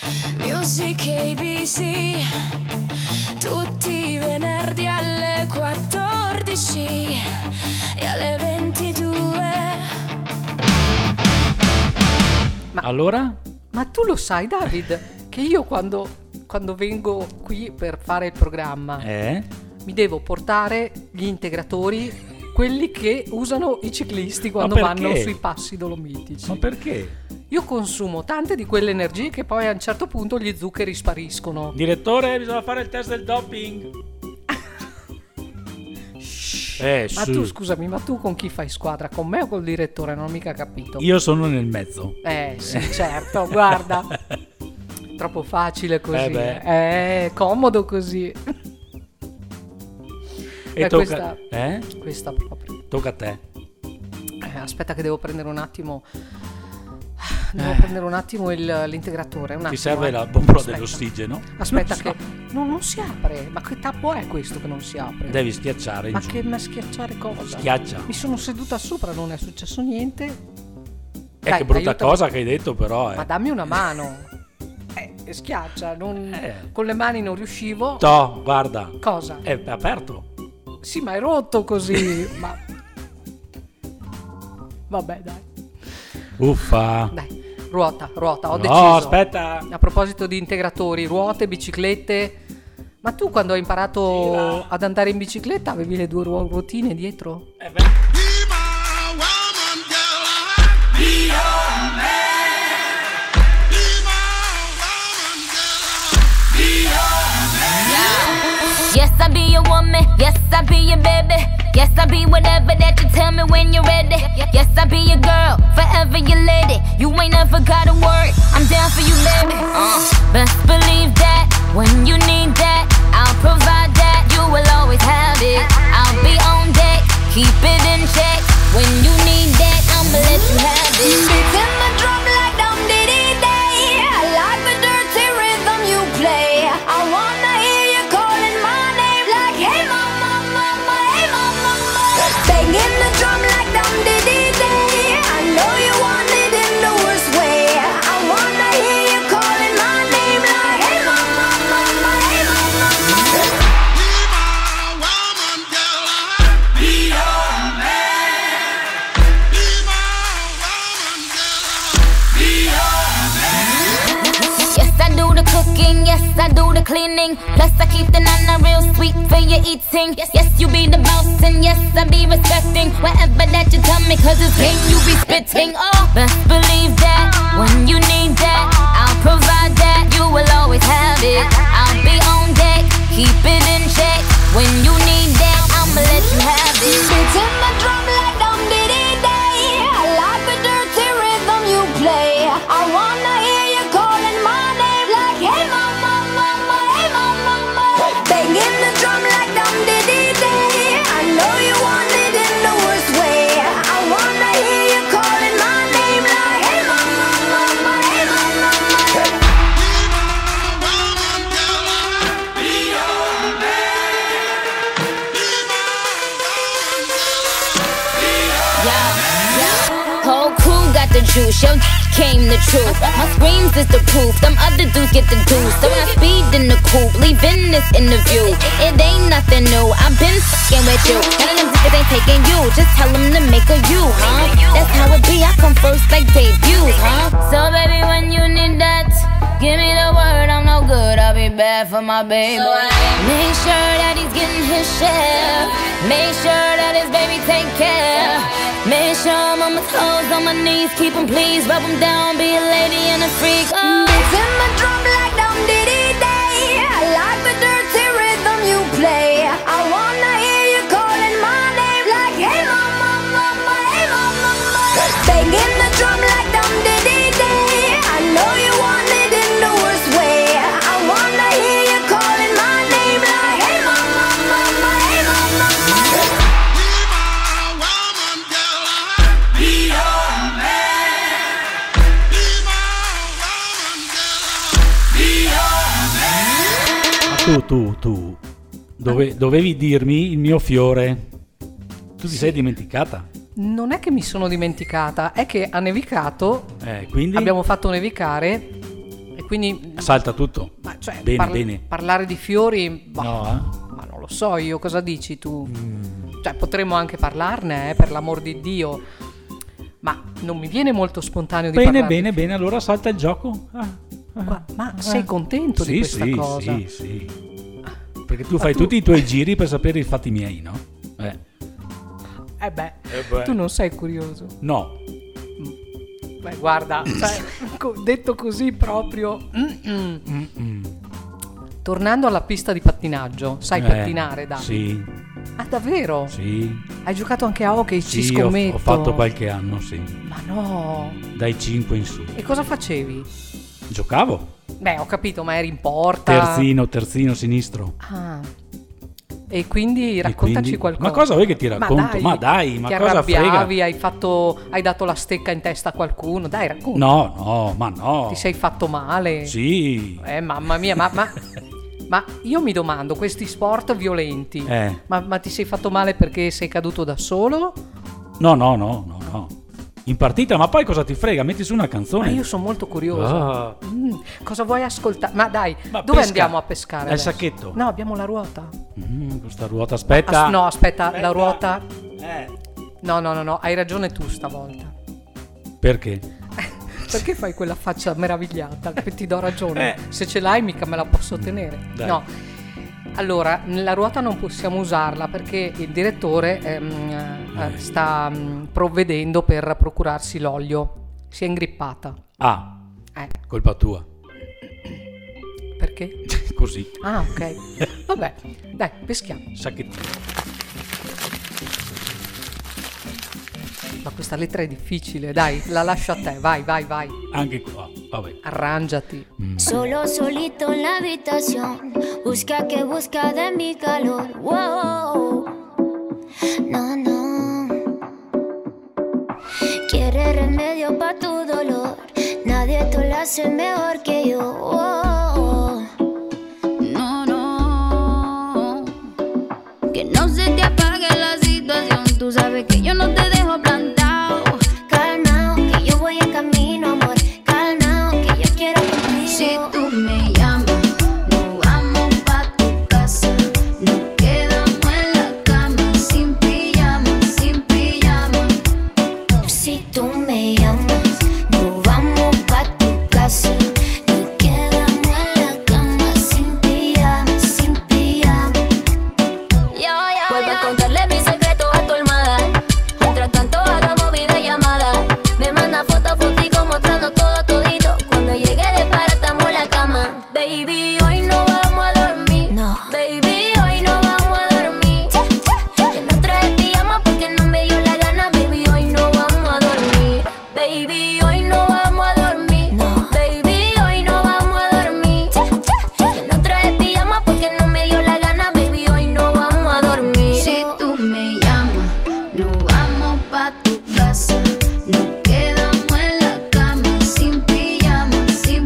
Music ABC, tutti i venerdì alle 14 e alle 22. Allora? Ma tu lo sai, David, che io quando vengo qui per fare il programma mi devo portare gli integratori, quelli che usano i ciclisti quando vanno sui passi dolomitici. Ma perché? Io consumo tante di quelle energie che poi a un certo punto gli zuccheri spariscono. Direttore, bisogna fare il test del doping. Ma tu scusami, ma tu con chi fai squadra? Con me o col direttore? Non ho mica capito. Io sono nel mezzo. Sì, certo, guarda. Troppo facile così. Comodo così. E tocca questa proprio. Tocca a te. Aspetta che devo prendere un attimo. Devo prendere un attimo l'integratore. Ti serve la bombola dell'ossigeno? Aspetta che non si apre. Ma che tappo è questo che non si apre? Devi schiacciare in giù. Ma schiacciare cosa? Schiaccia. Mi sono seduta sopra, non è successo niente. Dai, che brutta cosa che hai detto però. Ma dammi una mano. Schiaccia. Con le mani non riuscivo. No, guarda. Cosa? È aperto. Sì, ma è rotto così. Ma vabbè, dai. Uffa. Dai, ruota, ho deciso. No, aspetta. A proposito di integratori, ruote, biciclette. Ma tu quando hai imparato ad andare in bicicletta avevi le 2 ruotine dietro? Yes, I be your woman. Yes, I be your baby. Yes, I be whatever that you tell me when you're ready. Yes, I be your girl, forever your lady. You ain't never gotta worry, I'm down for you, baby. Best believe that when you need that, I'll provide that. You will always have it. I'll be on deck, keep it in check. When you need that, I'ma let you have it. Beating the drum like dum diddy day. I like the dirty rhythm you play. I wanna hear you calling my name like hey mama, mama, hey mama, mama. Banging the drum like dum diddy day. I know you want it in the worst way. I wanna hear you calling my name like hey mama, mama, hey mama, mama. Be my woman, girl, be your man. Be my woman, girl, be your man. Yes, I do the cooking, yes, I do the cleaning. Plus I keep the nana real sweet for your eating. Yes, you be the boss and yes, I be respecting whatever that you tell me, cause it's game you be spitting. Oh, best believe that when you need that, I'll provide that. You will always have it. I'll be on deck, keep it in check. When you need that, I'ma let you have it. Beating the drum like dum diddy day. I like the dirty rhythm you play. I wanna hear you calling my name like hey mama, mama, hey mama, mama. Banging the drum like dum diddy day. I know you want it in the worst way. I wanna hear you calling my name like hey mama, mama, hey mama, mama. Be your man. Be my Whole crew got the juice, yo came the truth. My screams is the proof, them other dudes get the deuce. So when I speed in the coupe, leaving this interview, it ain't nothing new, I've been fucking with you. None of them niggas ain't taking you, just tell them to make a you, huh? That's how it be, I come first like debuts, huh? So baby, when you need that, give me the word, I'm no good, I'll be bad for my baby. So make sure that he's getting his share. Make sure that his baby take care. Make sure I'm on my toes, on my knees, keep him please, rub him down, be a lady and a freak. Oh. Beating the drum like dum diddy day. I like the dirty rhythm you play. I wanna hear you calling my name like hey mama, mama, hey mama, mama. Banging the drum like dum diddy day. I know you want it in the worst way. I wanna hear you calling my name like hey mama, mama, hey mama, mama. Be my woman, girl, be your man. Be my woman, girl, be your man. Tu. Dovevi dirmi il mio fiore. Tu ti sei dimenticata. Non è che mi sono dimenticata, è che ha nevicato. Quindi? Abbiamo fatto nevicare e quindi salta tutto. Ma cioè, bene. Parlare di fiori, no, ma non lo so io, cosa dici tu? Cioè, potremmo anche parlarne, per l'amor di Dio, ma non mi viene molto spontaneo di parlare. Bene, allora salta il gioco. Ma sei contento di questa cosa? Sì. Perché tu fai tutti i tuoi giri per sapere i fatti miei, no? Tu non sei curioso? No. Beh, guarda, detto così proprio. Tornando alla pista di pattinaggio, sai pattinare, Davide? Sì. Ah, davvero? Sì. Hai giocato anche a hockey? Sì, ci scommetto. ho fatto qualche anno, sì. Ma no. Dai 5 in su. E cosa facevi? Giocavo. Beh, ho capito, ma eri in porta. Terzino sinistro. Ah. E quindi raccontaci qualcosa. Ma cosa vuoi che ti racconto? Ma dai, ti cosa arrabbiavi, frega? hai dato la stecca in testa a qualcuno? Dai, racconta. No. Ti sei fatto male? Sì. Mamma mia, ma io mi domando, questi sport violenti, ma ti sei fatto male perché sei caduto da solo? No. In partita, ma poi cosa ti frega? Metti su una canzone. Ma io sono molto curioso. Cosa vuoi ascoltare? Ma dai, dove andiamo a pescare? Al sacchetto. No, abbiamo la ruota. Questa ruota, aspetta. Aspetta, la ruota. No, hai ragione tu stavolta. Perché? Perché fai quella faccia meravigliata? Che ti do ragione. Se ce l'hai mica me la posso tenere. Dai. No. Allora, la ruota non possiamo usarla perché il direttore sta provvedendo per procurarsi l'olio. Si è ingrippata. Colpa tua. Perché? Così. Ah, ok. Vabbè, dai, peschiamo. Sacchettino. Ma questa lettera è difficile, dai, la lascio a te, vai. Anche qua, vabbè. Arrangiati. Solo solito en la habitación, busca que busca de mi calor. Wow. No. Quiere remedio pa' tu dolor, nadie te lo hace mejor que yo. Wow. No. Que no se te apague la situación, tú sabes que yo no te dejo plantado. Calmao, que yo voy en camino, amor. Calmao, que yo quiero contigo. Si tú me llamas, nos vamos pa' tu casa. Nos quedamos en la cama, sin pijama. Si tú me llamas, nos vamos pa' tu casa. Nos quedamos en la cama, sin pijama. Vuelve a contarle mi secreto a tu almohada. Mientras tanto hagamos videollamada. Me manda fotico mostrando todo todito. Cuando llegue de para estamos en la cama. Baby, hoy no vamos a dormir. No. Baby, hoy no vamos a dormir. Que no trae pijama porque no me dio la gana. Baby, hoy no vamos a dormir. Baby, hoy no vamos a dormir. No. Baby, hoy no vamos a dormir. Que no trae pijama porque no me dio la gana. Baby, hoy no vamos a dormir. Si tú me llamas, nos vamos pa' tu casa. Nos quedamos en la cama, sin pijama.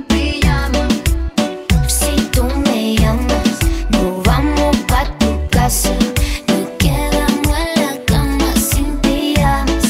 Si tú me llamas, nos vamos pa' tu casa. Nos quedamos en la cama, sin pijama.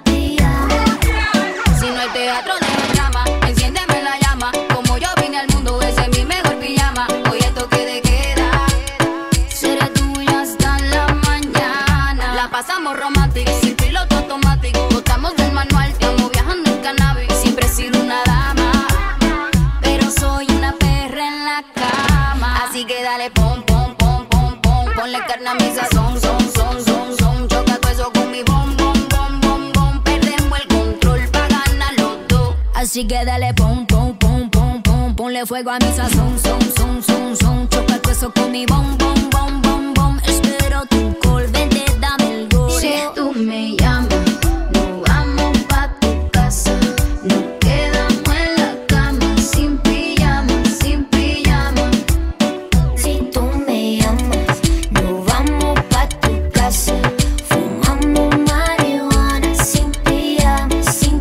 Si no hay teatro de drama, enciéndeme la llama. Como yo vine al mundo, ese es mi mejor pijama. Hoy el toque de queda será tuya hasta la mañana. La pasamos romántica, sin piloto automático. Botamos del manual, estamos viajando en cannabis. Siempre he sido una dama, pero soy una perra en la cama. Así que dale pom. Ponle carne a mi sazón, son. Choca todo eso con mi bom. Perdemos el control pa' ganar los dos. Así que dale pom. Ponle fuego a mi sazón, son. Choca todo eso con mi bom. Espero tu call, vente, dame el gol. Si tú me llamas, nos vamos pa' tu casa. Nos quedamos en la cama, sin pijama. Si tú me llamas, nos vamos pa' tu casa. Fumamos marihuana, sin pijama.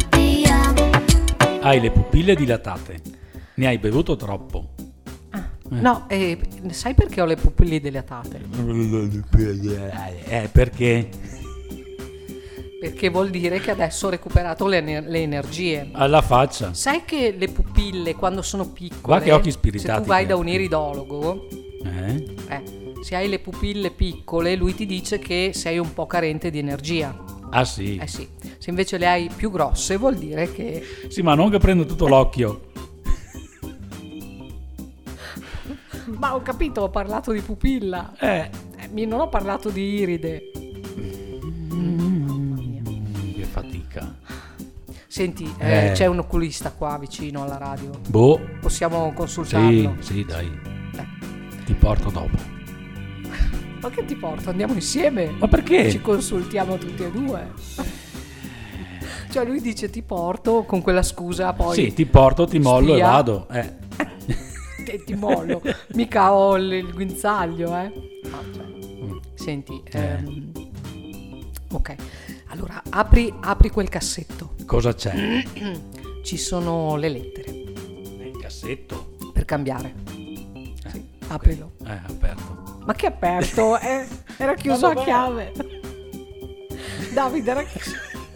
Hai le pupille dilatate. Ne hai bevuto troppo. No, sai perché ho le pupille dilatate? Perché? perché vuol dire che adesso ho recuperato le energie. Alla faccia. Sai che le pupille quando sono piccole, guarda che occhi spiritati, se tu vai da un iridologo, se hai le pupille piccole, lui ti dice che sei un po' carente di energia. Ah sì? Sì. Se invece le hai più grosse vuol dire che... Sì, ma non che prendo tutto l'occhio. Ma ho capito, ho parlato di pupilla. Non ho parlato di iride. Che fatica. Senti, c'è un oculista qua vicino alla radio. Possiamo consultarlo? Sì, dai. Ti porto dopo. Ma che ti porto? Andiamo insieme? Ma perché? Ci consultiamo tutti e due. Cioè lui dice ti porto con quella scusa, poi... Sì, ti porto, ti mollo e vado. Ti mollo. Mica ho il guinzaglio, Senti, ok. Allora, apri quel cassetto. Cosa c'è? Ci sono le lettere. Nel cassetto? Per cambiare. Sì, aprilo. Aperto. Ma che aperto? Era chiuso a chiave. Davide, era chiuso.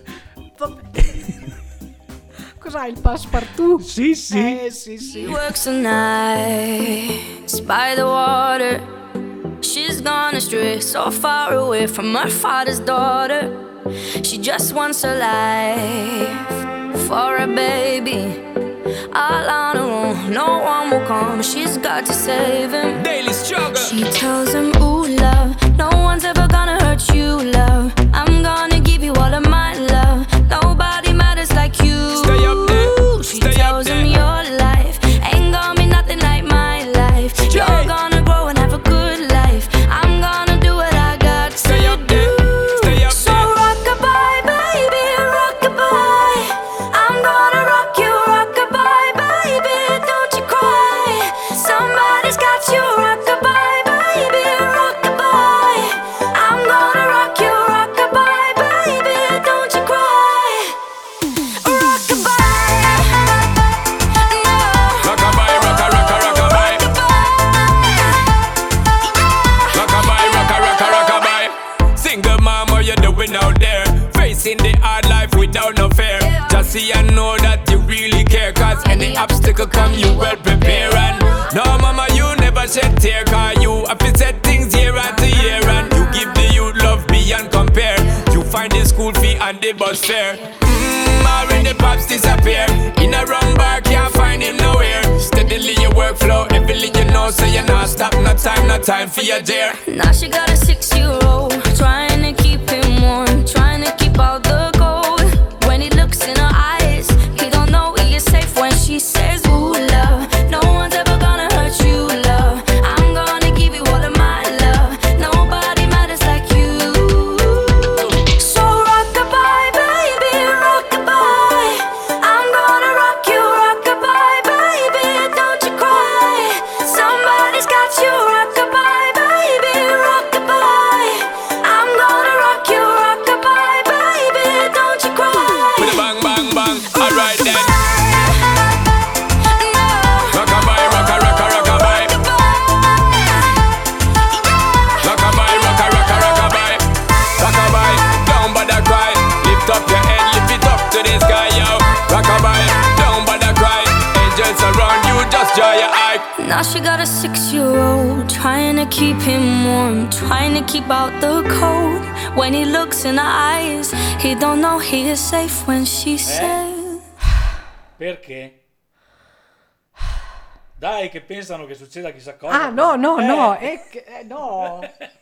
Cos'hai, il passepartout? Sì. Sì. She works the nights by the water. She's gone astray, so far away from her father's daughter. She just wants a life for a baby. All on her own, no one will come. She's got to save him. Daily struggle. She tells him, ooh, love, no one's ever gonna hurt you, love. I'm gonna give you all of my love. Nobody matters like you. Stay up there. She tells him your life ain't gonna be nothing like my life. You're gonna grow and have a good life. I'm gonna do what I got to do. So rock-a-bye, baby, rock-a-bye. I'm gonna rock you, rock-a-bye, baby, don't you cry. Somebody's got you, rock-a-bye, baby, rock-a-bye. I'm gonna rock you, rock-a-bye, baby, don't you cry. Rock-a-bye, no. Rock-a-bye, rock-a-rock-a-rock-a-bye. Rock-a-bye, rock-a-rock-a-rock-a-bye. Single mom, what you doing out there? Facing the hard life without no fear. Just see and know that you really care. Cause any obstacle come, you well prepare. And no mama, you never shed tear. Cause you have to set things year after year. And you give the youth love beyond compare. You find the school fee and the bus fare. Already pops disappear. In a wrong bar, can't find him nowhere. Steadily your workflow, everything you know, so you're not stop, no time for your dear. Now she got a 6-year-old, trying to keep him warm, trying to keep out the cold. When he looks in her eyes, he don't know he is safe when she says, ooh, love, no one's ever gonna hurt you, love. I'm gonna give you all of my love. Nobody matters like you. So rock-a-bye, baby, rock-a-bye. I'm gonna rock you, rock-a-bye, baby, don't you cry. Somebody's got you, rock-a-bye, baby, rock-a-bye. I'm gonna rock you, rock-a-bye, baby, don't you cry. With a bang, bang, bang, alright then. Rock-a-bye, rock-a-rock-a-rock-a-bye. Rock-a-bye, rock-a-rock-a-rock-a-bye. Rock-a-bye, don't bother cry. Lift up your head, lift it up to the sky, yo. Rock-a-bye, don't bother cry. Angels around you, just dry your eye. Now she got a 6-year-old, trying to keep him warm, trying to keep out the cold. When he looks in her eyes, he don't know he is safe when she says. Perché? Dai, che pensano che succeda chissà cosa. No.